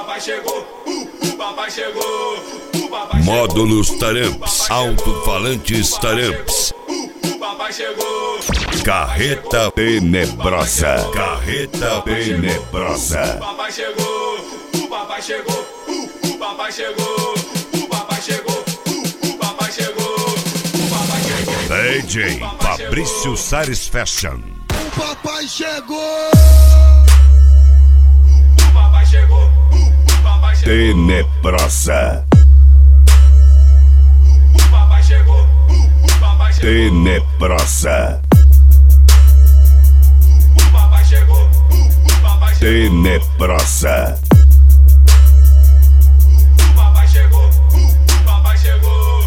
papai chegou, o papai chegou, o papai Módulos Taramps, alto-falantes Taramps. o papai chegou, Carreta tenebrosa, carreta tenebrosa. o papai chegou, o papai chegou, o papai chegou, o papai chegou, o papai chegou, o papai chegou. DJ Fabrício Sares Fashion. O papai chegou! O papai chegou, o papai chegou, Tenebrosa, o papai chegou, o papai chegou, tenebrosa, o papai chegou, o papai chegou, tenebrosa. o papai chegou, o papai chegou,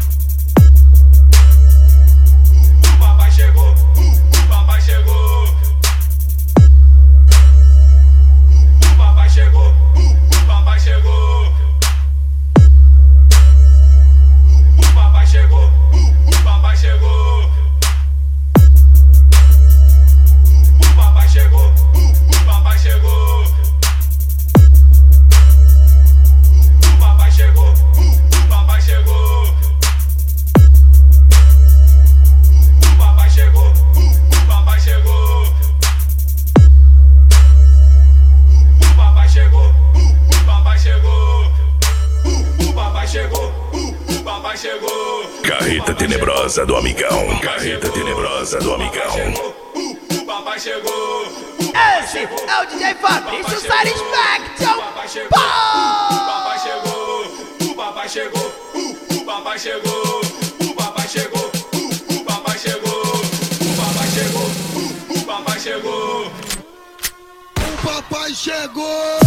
o papai chegou, o papai chegou, o papai chegou, o papai chegou, o papai chegou, o papai chegou, o papai chegou, o papai chegou, o papai chegou, o papai chegou, o papai chegou, o papai chegou, o papai chegou, o papai chegou, o papai chegou, o papai chegou. Carreta tenebrosa do amigão, carreta tenebrosa do amigão. O papai chegou. Esse é o DJ Fabrício Satisfaction. O papai chegou. O papai chegou. O papai chegou. O papai chegou. O papai chegou. O papai chegou. O papai chegou. O papai chegou. O papai chegou!